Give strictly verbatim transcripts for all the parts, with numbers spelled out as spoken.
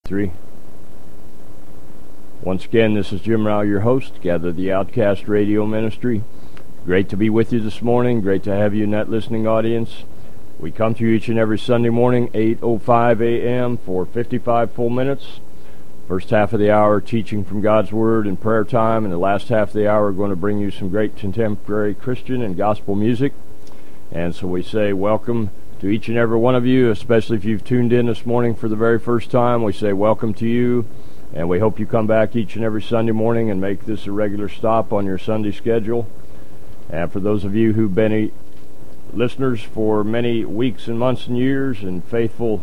Three. Once again, this is Jim Rao, your host, Gather the Outcast Radio Ministry. Great to be with you this morning. Great to have you in that listening audience. We come to you each and every Sunday morning, eight oh five a.m. for fifty-five full minutes. First half of the hour, teaching from God's Word and prayer time, and the last half of the hour, we're going to bring you some great contemporary Christian and gospel music. And so we say welcome to each and every one of you, especially if you've tuned in this morning for the very first time. We say welcome to you, and we hope you come back each and every Sunday morning and make this a regular stop on your Sunday schedule. And for those of you who've been listeners for many weeks and months and years, and faithful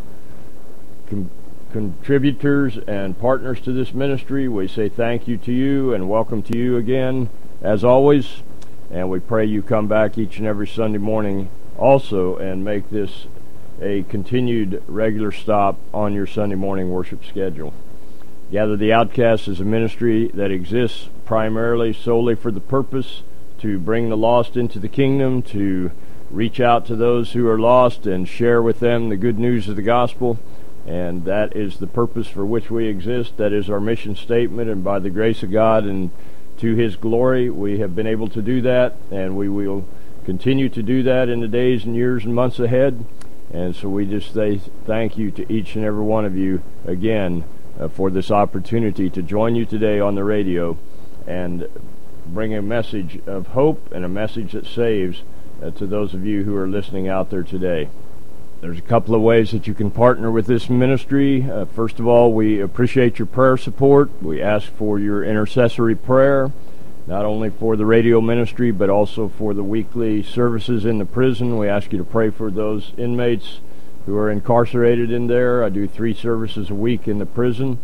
con- contributors and partners to this ministry, we say thank you to you and welcome to you again, as always. And we pray you come back each and every Sunday morning also and make this a continued regular stop on your Sunday morning worship schedule. Gather the Outcasts is a ministry that exists primarily solely for the purpose to bring the lost into the kingdom, to reach out to those who are lost and share with them the good news of the gospel. And that is the purpose for which we exist. That is our mission statement, and by the grace of God and to His glory, we have been able to do that, and we will continue to do that in the days and years and months ahead. And so we just say thank you to each and every one of you again uh, for this opportunity to join you today on the radio and bring a message of hope and a message that saves uh, to those of you who are listening out there today. There's a couple of ways that you can partner with this ministry. Uh, first of all, we appreciate your prayer support. We ask for your intercessory prayer, not only for the radio ministry, but also for the weekly services in the prison. We ask you to pray for those inmates who are incarcerated in there. I do three services a week in the prison.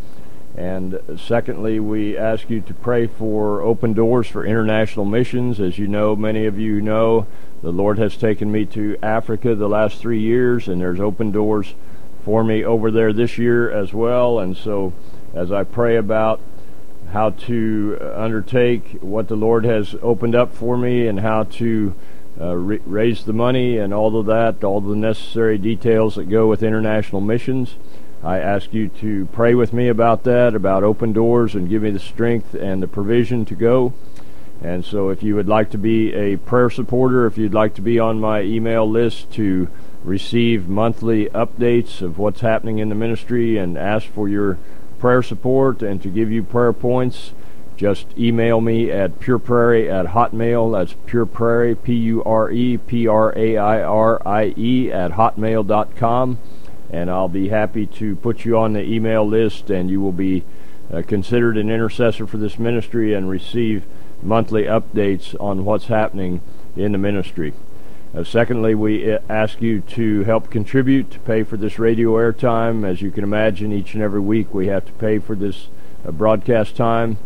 And secondly, we ask you to pray for Open Doors for International Missions. As you know, many of you know, the Lord has taken me to Africa the last three years, and there's open doors for me over there this year as well. And so as I pray about how to undertake what the Lord has opened up for me and how to uh, re- raise the money and all of that, all the necessary details that go with international missions, I ask you to pray with me about that, about Open Doors, and give me the strength and the provision to go. And so if you would like to be a prayer supporter, if you'd like to be on my email list to receive monthly updates of what's happening in the ministry and ask for your prayer support and to give you prayer points, just email me at pureprairie at hotmail. That's pureprairie, P U R E P R A I R I E, at hotmail dot com. And I'll be happy to put you on the email list, and you will be uh, considered an intercessor for this ministry and receive monthly updates on what's happening in the ministry. Uh, secondly, we ask you to help contribute to pay for this radio airtime. As you can imagine, each and every week we have to pay for this uh, broadcast time,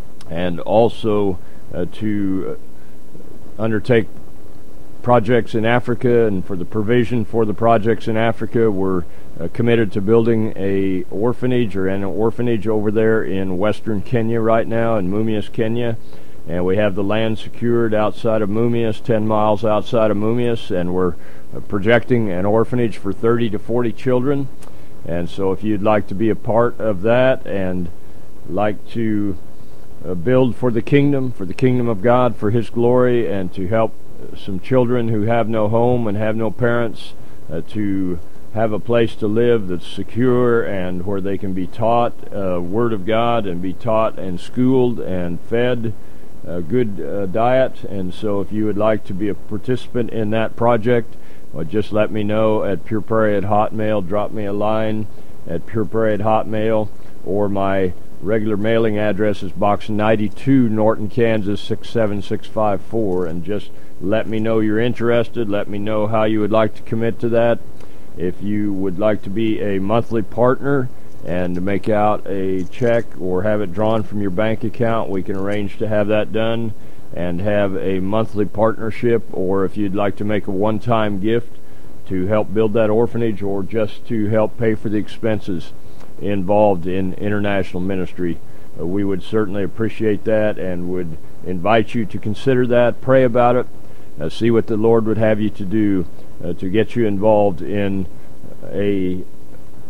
and also uh, to undertake projects in Africa. And for the provision for the projects in Africa, we're uh, committed to building a orphanage or an orphanage over there in western Kenya right now, in Mumias, Kenya. And we have the land secured outside of Mumias, ten miles outside of Mumias, and we're uh, projecting an orphanage for thirty to forty children. And so if you'd like to be a part of that and like to uh, build for the kingdom, for the kingdom of God, for His glory, and to help some children who have no home and have no parents uh, to have a place to live that's secure and where they can be taught uh, Word of God and be taught and schooled and fed a good uh, diet. And so if you would like to be a participant in that project, well, just let me know at pureprairie at hotmail. Drop me a line at pureprairie at hotmail, or my regular mailing address is Box ninety-two, Norton, Kansas six seven six five four, and just let me know you're interested. Let me know how you would like to commit to that. If you would like to be a monthly partner and to make out a check or have it drawn from your bank account, we can arrange to have that done and have a monthly partnership. Or if you'd like to make a one-time gift to help build that orphanage, or just to help pay for the expenses involved in international ministry, uh, we would certainly appreciate that and would invite you to consider that, pray about it, uh, see what the Lord would have you to do uh, to get you involved in a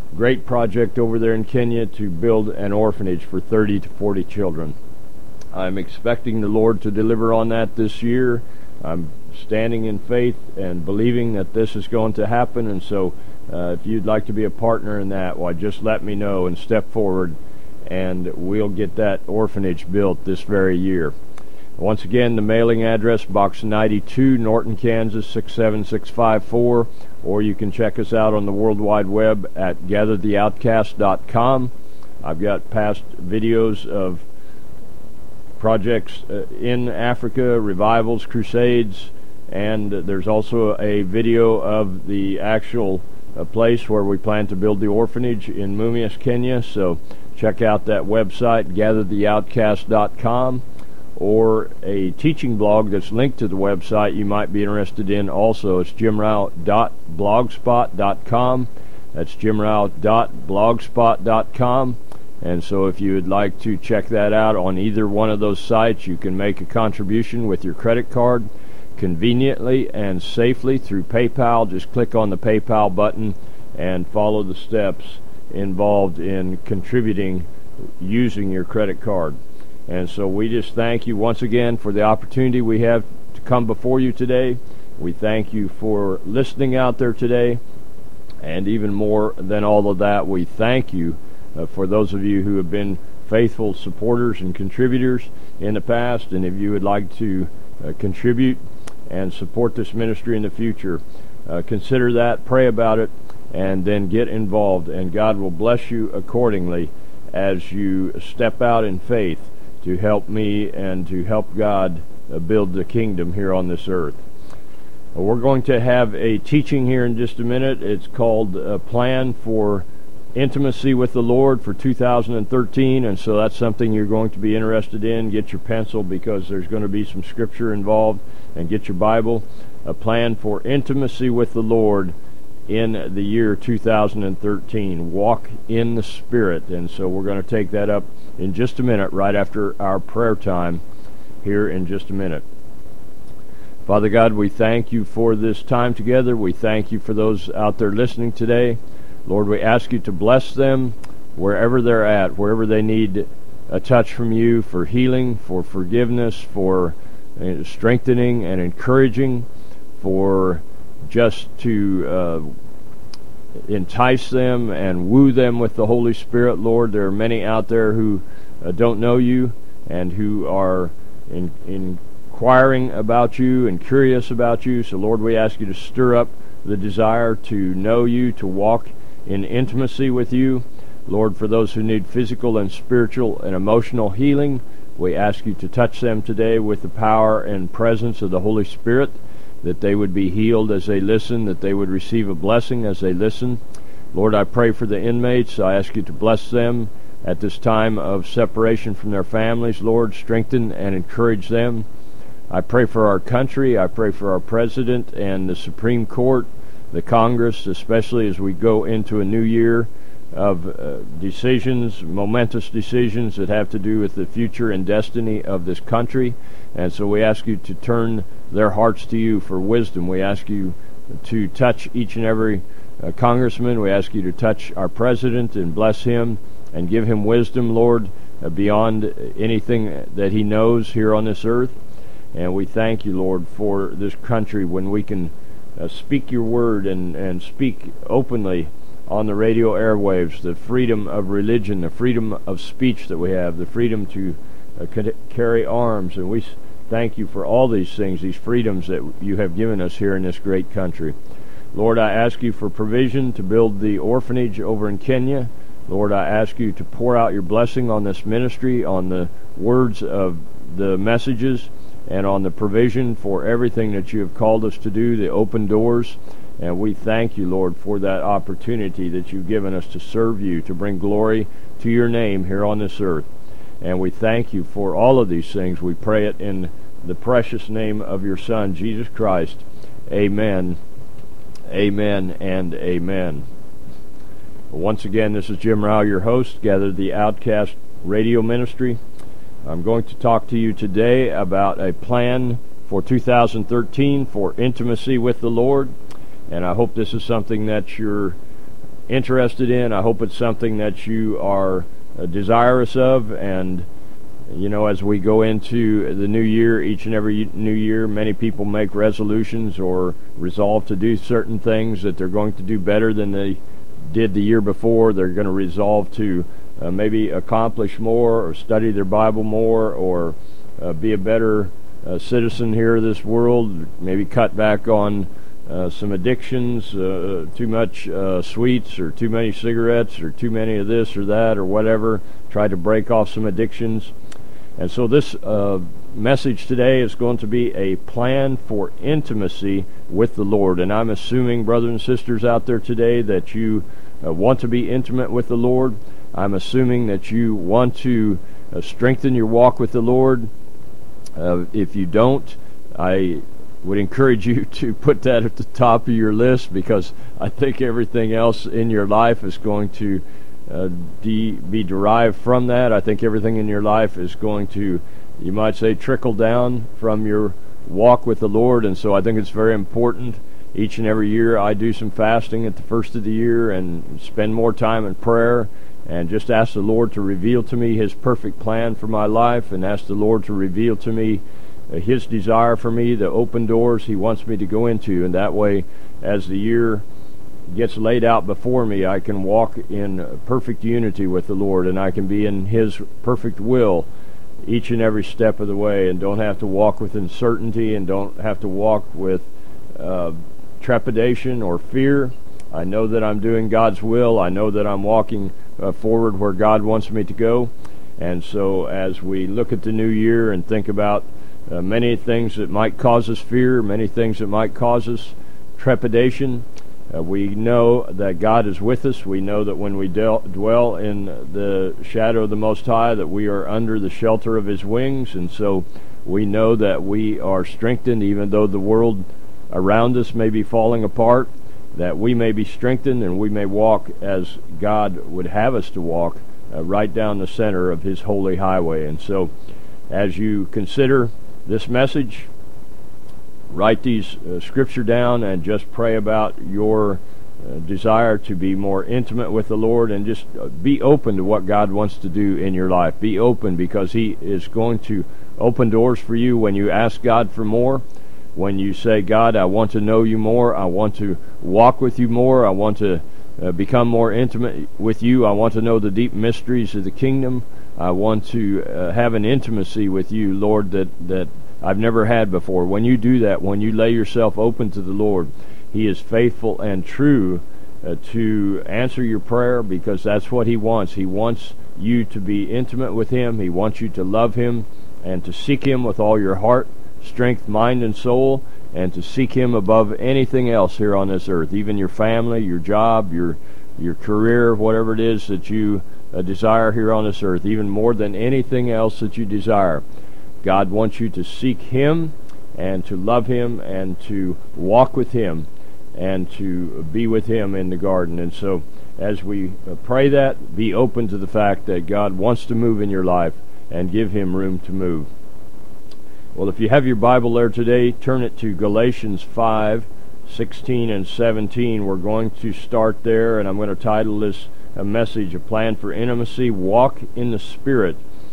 great project over there in Kenya to build an orphanage for thirty to forty children. I'm expecting the Lord to deliver on that this year. I'm standing in faith and believing that this is going to happen, and so uh, if you'd like to be a partner in that, why, just let me know and step forward, and we'll get that orphanage built this very year. Once again, the mailing address, Box ninety-two, Norton, Kansas, six seven six five four, or you can check us out on the World Wide Web at gather the outcast dot com. I've got past videos of projects uh, in Africa, revivals, crusades, and there's also a video of the actual uh, place where we plan to build the orphanage in Mumias, Kenya. So check out that website, gather the outcast dot com, or a teaching blog that's linked to the website you might be interested in also. It's jim rao dot blogspot dot com. That's jim rao dot blogspot dot com. And so if you would like to check that out on either one of those sites, you can make a contribution with your credit card conveniently and safely through PayPal. Just click on the PayPal button and follow the steps involved in contributing using your credit card. And so we just thank you once again for the opportunity we have to come before you today. We thank you for listening out there today. And even more than all of that, we thank you Uh, for those of you who have been faithful supporters and contributors in the past, and if you would like to uh, contribute and support this ministry in the future, uh, consider that, pray about it, and then get involved, and God will bless you accordingly as you step out in faith to help me and to help God uh, build the kingdom here on this earth. Uh, we're going to have a teaching here in just a minute. It's called a Plan for Intimacy with the Lord for two thousand thirteen, and so that's something you're going to be interested in. Get your pencil, because there's going to be some scripture involved, and get your Bible. A plan for intimacy with the Lord in the year two thousand thirteen. Walk in the Spirit. And so we're going to take that up in just a minute, right after our prayer time here in just a minute. Father God, we thank you for this time together. We thank you for those out there listening today. Lord, we ask you to bless them wherever they're at, wherever they need a touch from you for healing, for forgiveness, for uh, strengthening and encouraging, for just to uh, entice them and woo them with the Holy Spirit. Lord, there are many out there who uh, don't know you and who are in, inquiring about you and curious about you. So, Lord, we ask you to stir up the desire to know you, to walk in intimacy with you. Lord, for those who need physical and spiritual and emotional healing, we ask you to touch them today with the power and presence of the Holy Spirit, that they would be healed as they listen, that they would receive a blessing as they listen. Lord, I pray for the inmates. I ask you to bless them at this time of separation from their families. Lord, strengthen and encourage them. I pray for our country. I pray for our president and the Supreme Court, the Congress, especially as we go into a new year of uh, decisions, momentous decisions that have to do with the future and destiny of this country. And so we ask you to turn their hearts to you for wisdom. We ask you to touch each and every uh, congressman. We ask you to touch our president and bless him and give him wisdom, Lord, uh, beyond anything that he knows here on this earth. And we thank you, Lord, for this country when we can Uh, speak your word and, and speak openly on the radio airwaves, the freedom of religion, the freedom of speech that we have, the freedom to uh, c- carry arms. And we s- thank you for all these things, these freedoms that you have given us here in this great country. Lord, I ask you for provision to build the orphanage over in Kenya. Lord, I ask you to pour out your blessing on this ministry, on the words of the messages, and on the provision for everything that you have called us to do, the open doors. And we thank you, Lord, for that opportunity that you've given us to serve you, to bring glory to your name here on this earth. And we thank you for all of these things. We pray it in the precious name of your Son, Jesus Christ. Amen, amen, and amen. Once again, this is Jim Rao, your host, Gather the Outcast Radio Ministry. I'm going to talk to you today about a plan for two thousand thirteen for intimacy with the Lord, and I hope this is something that you're interested in. I hope it's something that you are uh, desirous of. And you know, as we go into the new year, each and every new year, many people make resolutions or resolve to do certain things that they're going to do better than they did the year before. They're going to resolve to uh, maybe accomplish more, or study their Bible more, or uh, be a better uh, citizen here of this world, maybe cut back on uh, some addictions, uh, too much uh, sweets, or too many cigarettes, or too many of this or that, or whatever. Try to break off some addictions. And so this uh, message today is going to be a plan for intimacy with the Lord. And I'm assuming, brothers and sisters out there today, that you uh, want to be intimate with the Lord. I'm assuming that you want to uh, strengthen your walk with the Lord. Uh, if you don't, I would encourage you to put that at the top of your list, because I think everything else in your life is going to Uh, de- be derived from that. I think everything in your life is going to, you might say, trickle down from your walk with the Lord. And so I think it's very important. Each and every year I do some fasting at the first of the year and spend more time in prayer and just ask the Lord to reveal to me His perfect plan for my life, and ask the Lord to reveal to me uh, His desire for me, the open doors He wants me to go into. And that way, as the year gets laid out before me, I can walk in perfect unity with the Lord, and I can be in His perfect will each and every step of the way, and don't have to walk with uncertainty, and don't have to walk with uh, trepidation or fear. I know that I'm doing God's will. I know that I'm walking uh, forward where God wants me to go. And so as we look at the new year and think about uh, many things that might cause us fear, many things that might cause us trepidation, Uh, we know that God is with us. We know that when we del- dwell in the shadow of the Most High, that we are under the shelter of His wings. And so we know that we are strengthened, even though the world around us may be falling apart, that we may be strengthened and we may walk as God would have us to walk, uh, right down the center of His holy highway. And so as you consider this message, write these uh, scripture down and just pray about your uh, desire to be more intimate with the Lord, and just uh, be open to what God wants to do in your life. Be open, because He is going to open doors for you when you ask God for more. When you say, God, I want to know you more. I want to walk with you more. I want to uh, become more intimate with you. I want to know the deep mysteries of the kingdom. I want to uh, have an intimacy with you, Lord, that that I've never had before. When you do that, when you lay yourself open to the Lord, He is faithful and true uh, to answer your prayer, because that's what He wants. He wants you to be intimate with Him. He wants you to love Him and to seek Him with all your heart, strength, mind, and soul, and to seek Him above anything else here on this earth, even your family, your job, your your career, whatever it is that you uh, desire here on this earth, even more than anything else that you desire. God wants you to seek Him and to love Him and to walk with Him and to be with Him in the garden. And so as we pray that, be open to the fact that God wants to move in your life, and give Him room to move. Well, if you have your Bible there today, turn it to Galatians five, sixteen and seventeen. We're going to start there, and I'm going to title this a message, A Plan for Intimacy, Walk in the Spirit.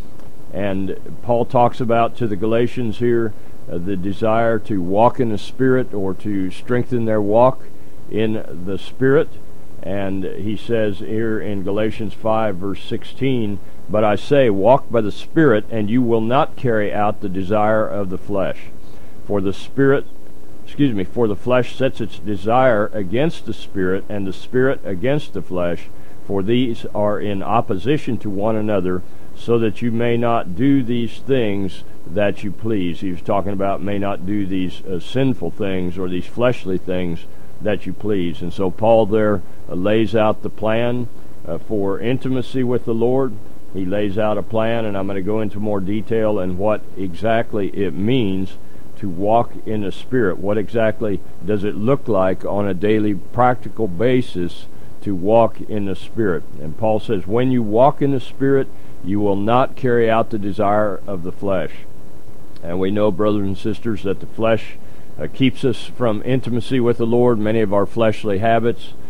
And Paul talks about to the Galatians here uh, the desire to walk in the Spirit, or to strengthen their walk in the Spirit. And he says here in Galatians five, verse sixteen, But I say, walk by the Spirit, and you will not carry out the desire of the flesh. For the Spirit, excuse me, for the flesh sets its desire against the Spirit, and the Spirit against the flesh, for these are in opposition to one another, so that you may not do these things that you please. He was talking about may not do these uh, sinful things, or these fleshly things that you please. And so Paul there uh, lays out the plan uh, for intimacy with the Lord. He lays out a plan, and I'm going to go into more detail in what exactly it means to walk in the Spirit. What exactly does it look like on a daily practical basis to walk in the Spirit? And Paul says, when you walk in the Spirit, you will not carry out the desire of the flesh. And we know, brothers and sisters, that the flesh uh, keeps us from intimacy with the Lord. Many of our fleshly habits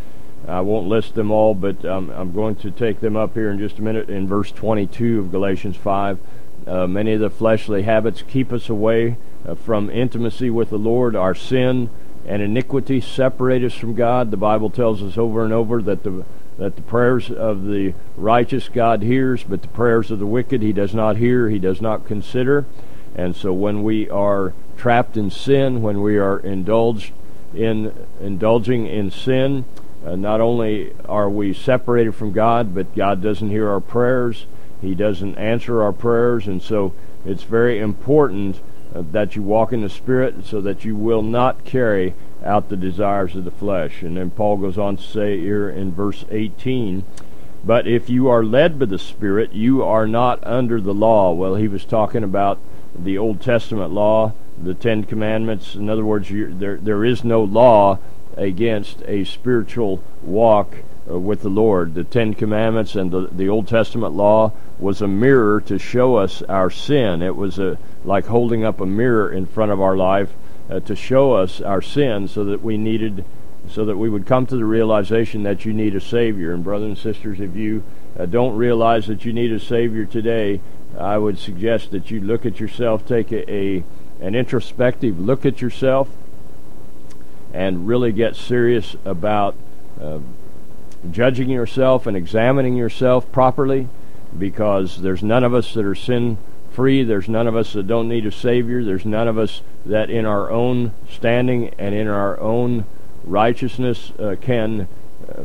I won't list them all, but um, I'm going to take them up here in just a minute. In verse twenty-two of Galatians five, uh, many of the fleshly habits keep us away uh, from intimacy with the Lord. Our sin and iniquity separate us from God. The Bible tells us over and over that the that the prayers of the righteous God hears, but the prayers of the wicked He does not hear, He does not consider. And so when we are trapped in sin, when we are indulged in indulging in sin, uh, not only are we separated from God, but God doesn't hear our prayers, He doesn't answer our prayers, and so it's very important uh, that you walk in the Spirit so that you will not carry out the desires of the flesh. And then Paul goes on to say here in verse eighteen, but if you are led by the Spirit, you are not under the law. Well, he was talking about the Old Testament law, the Ten Commandments. In other words, you, there there is no law against a spiritual walk uh, with the Lord. The Ten Commandments and the, the Old Testament law was a mirror to show us our sin. It was a like holding up a mirror in front of our life uh, to show us our sin, so that we needed, so that we would come to the realization that you need a Savior. And brothers and sisters, if you uh, don't realize that you need a Savior today, I would suggest that you look at yourself, take a, a an introspective look at yourself, and really get serious about uh, judging yourself and examining yourself properly, because there's none of us that are sin-free. There's none of us that don't need a Savior. There's none of us that in our own standing and in our own righteousness uh, can uh,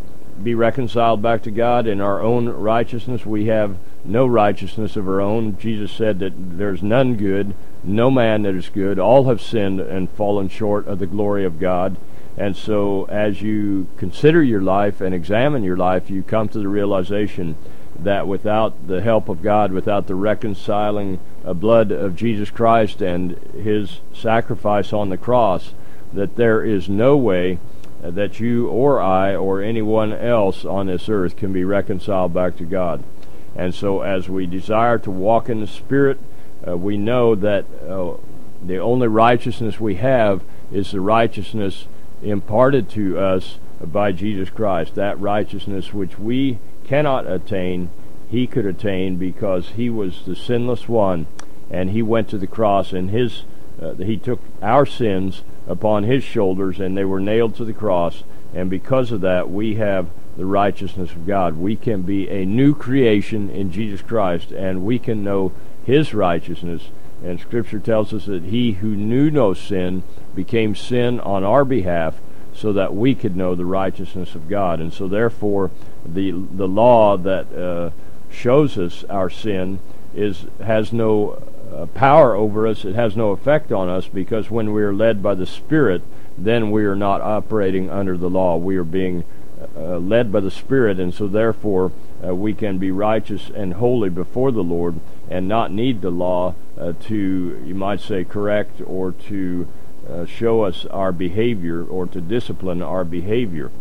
be reconciled back to God. In our own righteousness, we have no righteousness of our own. Jesus said that there's none good, no man that is good. All have sinned and fallen short of the glory of God. And so as you consider your life and examine your life, you come to the realization that without the help of God, without the reconciling uh, blood of Jesus Christ and His sacrifice on the cross, that there is no way uh, that you or I or anyone else on this earth can be reconciled back to God. And so as we desire to walk in the Spirit, uh, we know that uh, the only righteousness we have is the righteousness imparted to us by Jesus Christ. That righteousness which we cannot attain, He could attain, because He was the sinless one, and He went to the cross, and His uh, He took our sins upon His shoulders, and they were nailed to the cross. And because of that, we have the righteousness of God. We can be a new creation in Jesus Christ, and we can know His righteousness. And Scripture tells us that He who knew no sin became sin on our behalf, so that we could know the righteousness of God. And so therefore, the the law that uh, shows us our sin is has no uh, power over us. It has no effect on us, because when we are led by the Spirit, then we are not operating under the law. We are being uh, led by the Spirit, and so therefore uh, we can be righteous and holy before the Lord and not need the law uh, to, you might say, correct or to uh, show us our behavior or to discipline our behavior.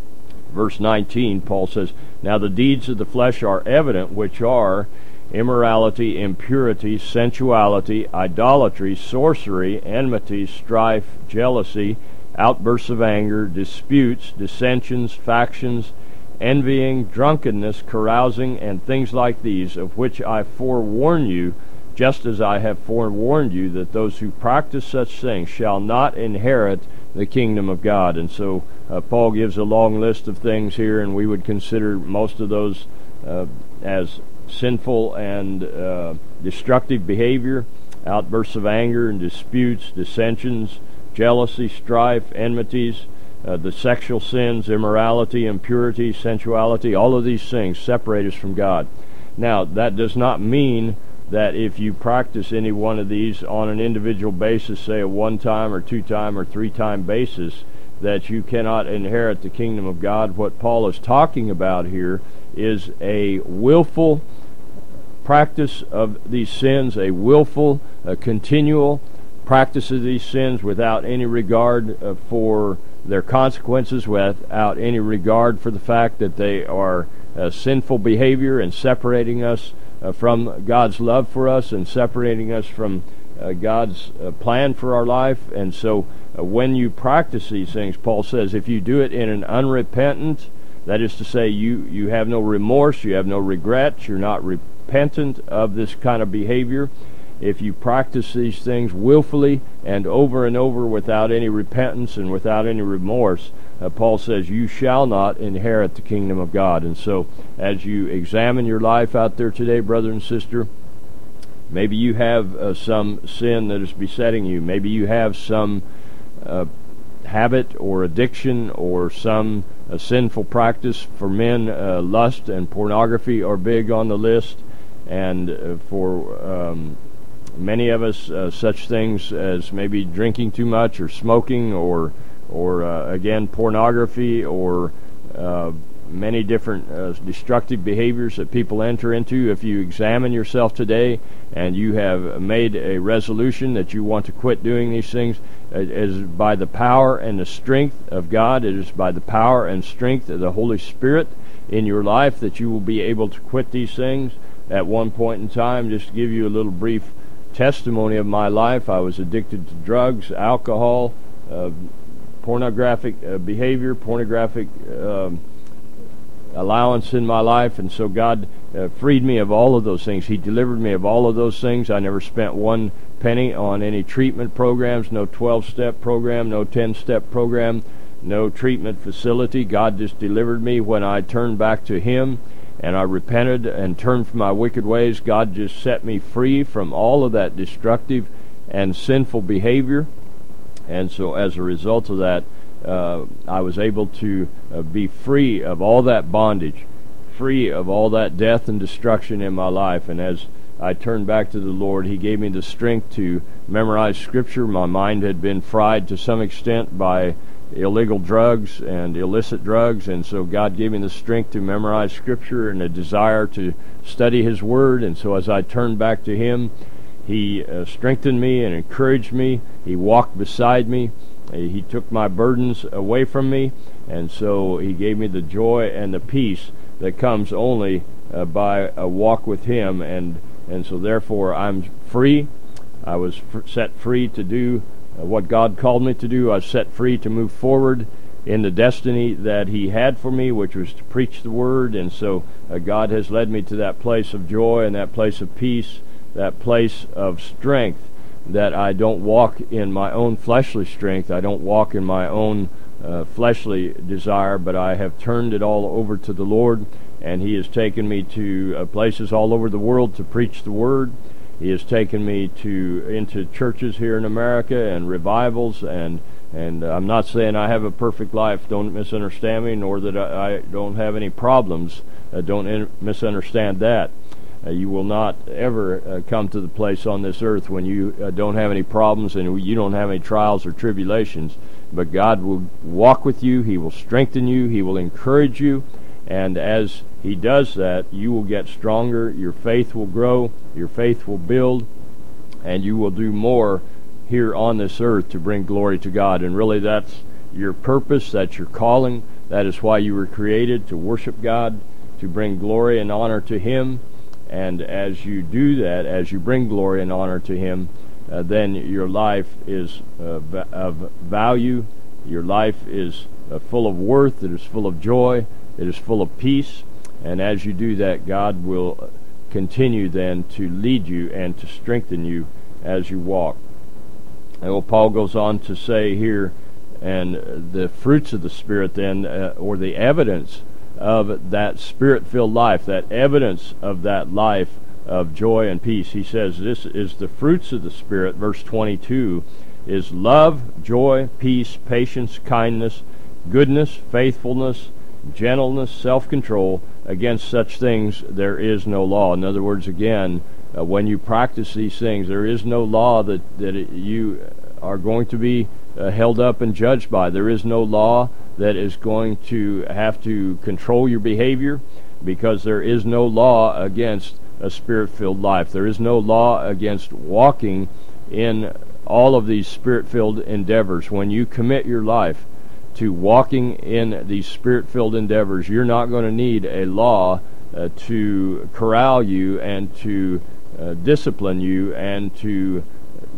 Verse nineteen, Paul says, now the deeds of the flesh are evident, which are immorality, impurity, sensuality, idolatry, sorcery, enmity, strife, jealousy, outbursts of anger, disputes, dissensions, factions, envying, drunkenness, carousing, and things like these, of which I forewarn you, just as I have forewarned you, that those who practice such things shall not inherit the kingdom of God. And so uh, Paul gives a long list of things here, and we would consider most of those uh, as sinful and uh, destructive behavior, outbursts of anger and disputes, dissensions, jealousy, strife, enmities, uh, the sexual sins, immorality, impurity, sensuality. All of these things separate us from God. Now, that does not mean that if you practice any one of these on an individual basis, say a one-time or two-time or three-time basis, that you cannot inherit the kingdom of God. What Paul is talking about here is a willful practice of these sins, a willful, a continual practice of these sins without any regard uh, for their consequences, without any regard for the fact that they are uh, sinful behavior and separating us uh, from God's love for us and separating us from uh, God's uh, plan for our life. And so uh, when you practice these things, Paul says, if you do it in an unrepentant, that is to say, you, you have no remorse, you have no regrets, you're not repentant of this kind of behavior. If you practice these things willfully and over and over without any repentance and without any remorse, uh, Paul says you shall not inherit the kingdom of God. And so as you examine your life out there today, brother and sister, maybe you have uh, some sin that is besetting you. Maybe you have some uh, habit or addiction or some uh, sinful practice. For men, uh, lust and pornography are big on the list, and uh, for um, many of us, uh, such things as maybe drinking too much or smoking or or uh, again pornography or uh, many different uh, destructive behaviors that people enter into. If you examine yourself today and you have made a resolution that you want to quit doing these things, it is by the power and the strength of God, it is by the power and strength of the Holy Spirit in your life that you will be able to quit these things. At one point in time, just to give you a little brief testimony of my life, I was addicted to drugs, alcohol, uh, pornographic uh, behavior, pornographic um, allowance in my life, and so God uh, freed me of all of those things. He delivered me of all of those things. I never spent one penny on any treatment programs, no twelve-step program, no ten-step program, no treatment facility. God just delivered me when I turned back to Him and I repented and turned from my wicked ways. God just set me free from all of that destructive and sinful behavior. And so as a result of that, uh, I was able to uh, be free of all that bondage, free of all that death and destruction in my life. And as I turned back to the Lord, He gave me the strength to memorize Scripture. My mind had been fried to some extent by illegal drugs and illicit drugs, and so God gave me the strength to memorize Scripture and a desire to study His Word. And so as I turned back to Him, He uh, strengthened me and encouraged me. He walked beside me. He took my burdens away from me, and so He gave me the joy and the peace that comes only uh, by a walk with Him. And and so therefore I'm free. I was f- set free to do Uh, what God called me to do. I was set free to move forward in the destiny that He had for me, which was to preach the Word. And so uh, God has led me to that place of joy and that place of peace, that place of strength, that I don't walk in my own fleshly strength. I don't walk in my own uh, fleshly desire, but I have turned it all over to the Lord, and He has taken me to uh, places all over the world to preach the Word. He has taken me to into churches here in America and revivals, and and I'm not saying I have a perfect life. Don't misunderstand me, nor that I, I don't have any problems. Uh, don't in, misunderstand that. Uh, you will not ever uh, come to the place on this earth when you uh, don't have any problems and you don't have any trials or tribulations. But God will walk with you. He will strengthen you. He will encourage you. And as He does that, you will get stronger, your faith will grow, your faith will build, and you will do more here on this earth to bring glory to God. And really that's your purpose, that's your calling, that is why you were created, to worship God, to bring glory and honor to Him. And as you do that, as you bring glory and honor to Him, uh, then your life is uh, v- of value, your life is uh, full of worth, it is full of joy, it is full of peace. And as you do that, God will continue then to lead you and to strengthen you as you walk. And well, Paul goes on to say here, and the fruits of the Spirit then, uh, or the evidence of that Spirit-filled life, that evidence of that life of joy and peace. He says this is the fruits of the Spirit, verse twenty-two, is love, joy, peace, patience, kindness, goodness, faithfulness, gentleness, self-control. Against such things there is no law. In other words, again, uh, when you practice these things, there is no law that, that it, you are going to be uh, held up and judged by. There is no law that is going to have to control your behavior, because there is no law against a Spirit-filled life. There is no law against walking in all of these Spirit-filled endeavors. When you commit your life to walking in these Spirit-filled endeavors, you're not going to need a law uh, to corral you and to uh, discipline you and to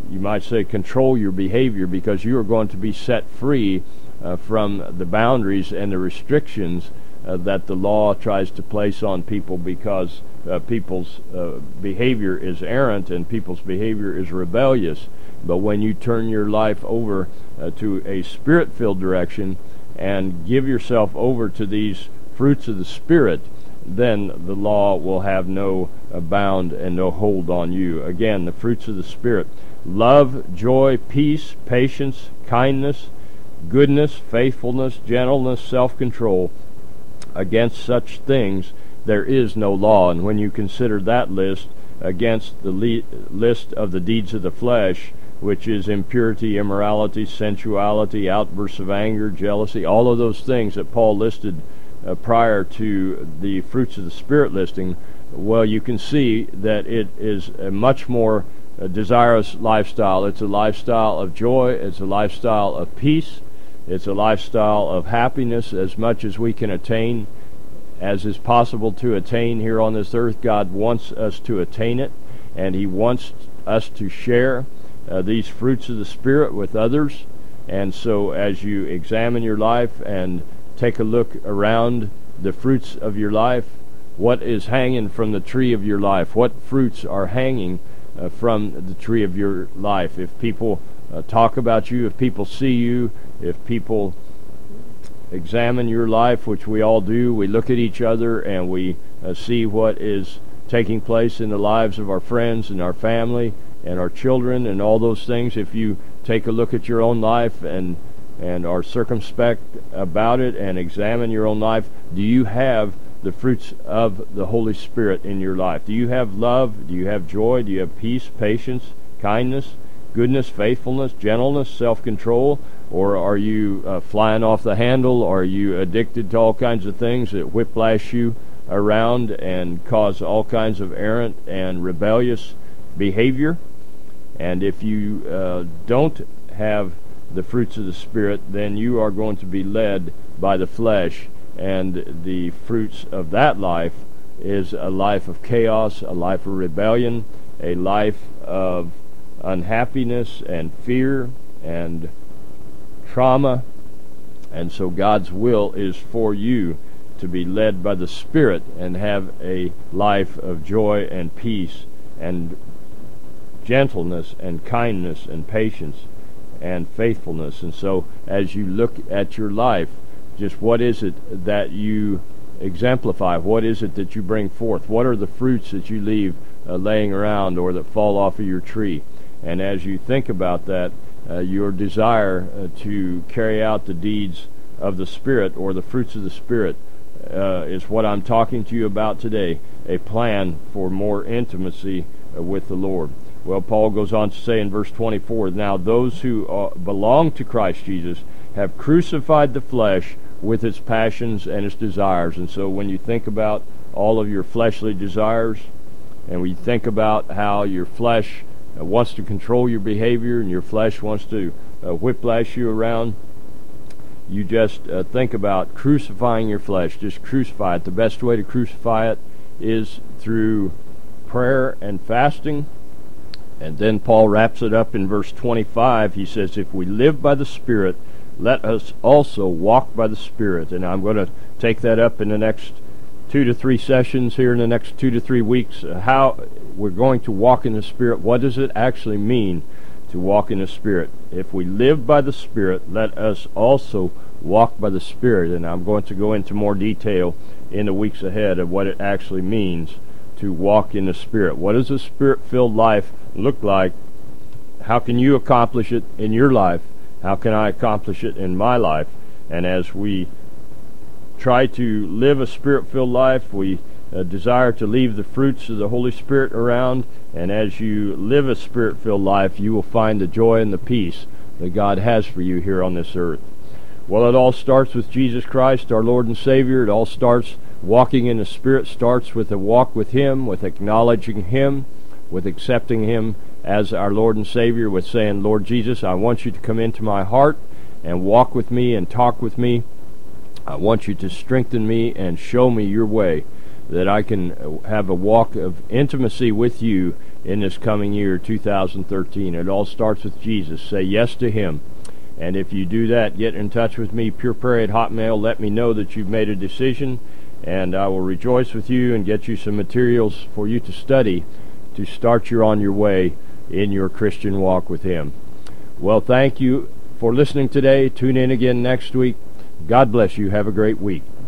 you might say, control your behavior, because you are going to be set free uh, from the boundaries and the restrictions uh, that the law tries to place on people, because uh, people's uh, behavior is errant and people's behavior is rebellious. But when you turn your life over uh, to a Spirit-filled direction and give yourself over to these fruits of the Spirit, then the law will have no uh, bound and no hold on you. Again, the fruits of the Spirit: love, joy, peace, patience, kindness, goodness, faithfulness, gentleness, self-control. Against such things there is no law. And when you consider that list against the le- list of the deeds of the flesh, which is impurity, immorality, sensuality, outbursts of anger, jealousy, all of those things that Paul listed uh, prior to the fruits of the Spirit listing, well, you can see that it is a much more uh, desirous lifestyle. It's a lifestyle of joy. It's a lifestyle of peace. It's a lifestyle of happiness. As much as we can attain, as is possible to attain here on this earth, God wants us to attain it, and He wants us to share Uh, these fruits of the Spirit with others. And so as you examine your life and take a look around the fruits of your life, what is hanging from the tree of your life? What fruits are hanging uh, from the tree of your life? If people uh, talk about you, if people see you, if people examine your life, which we all do, we look at each other and we uh, see what is taking place in the lives of our friends and our family and our children and all those things. If you take a look at your own life and and are circumspect about it and examine your own life, do you have the fruits of the Holy Spirit in your life? Do you have love? Do you have joy? Do you have peace, patience, kindness, goodness, faithfulness, gentleness, self-control? Or are you uh, flying off the handle? Are you addicted to all kinds of things that whiplash you around and cause all kinds of errant and rebellious behavior? And if you uh, don't have the fruits of the Spirit, then you are going to be led by the flesh, and the fruits of that life is a life of chaos, a life of rebellion, a life of unhappiness and fear and trauma. And so God's will is for you to be led by the Spirit and have a life of joy and peace and gentleness and kindness and patience and faithfulness. And so as you look at your life, just what is it that you exemplify? What is it that you bring forth? What are the fruits that you leave uh, laying around or that fall off of your tree? And as you think about that, uh, your desire uh, to carry out the deeds of the Spirit or the fruits of the Spirit uh, is what I'm talking to you about today, a plan for more intimacy uh, with the Lord. Well, Paul goes on to say in verse twenty-four, now those who uh, belong to Christ Jesus have crucified the flesh with its passions and its desires. And so when you think about all of your fleshly desires, and we think about how your flesh uh, wants to control your behavior and your flesh wants to uh, whiplash you around, you just uh, think about crucifying your flesh. Just crucify it. The best way to crucify it is through prayer and fasting. And then Paul wraps it up in verse twenty-five. He says, if we live by the Spirit, let us also walk by the Spirit. And I'm going to take that up in the next two to three sessions here in the next two to three weeks. Uh, how we're going to walk in the Spirit. What does it actually mean to walk in the Spirit? If we live by the Spirit, let us also walk by the Spirit. And I'm going to go into more detail in the weeks ahead of what it actually means to walk in the Spirit. What does a Spirit-filled life look like? How can you accomplish it in your life? How can I accomplish it in my life? And as we try to live a Spirit-filled life, we uh, desire to leave the fruits of the Holy Spirit around. And as you live a Spirit-filled life, you will find the joy and the peace that God has for you here on this earth. Well, it all starts with Jesus Christ, our Lord and Savior. It all starts, walking in the Spirit starts with a walk with Him, with acknowledging Him, with accepting Him as our Lord and Savior, with saying, Lord Jesus, I want you to come into my heart and walk with me and talk with me. I want you to strengthen me and show me your way. that I can have a walk of intimacy with you in this coming year, two thousand thirteen. It all starts with Jesus. Say yes to Him. And if you do that, get in touch with me, Pure Prayer at Hotmail. Let me know that you've made a decision, and I will rejoice with you and get you some materials for you to study to start you on your way in your Christian walk with Him. Well, thank you for listening today. Tune in again next week. God bless you. Have a great week.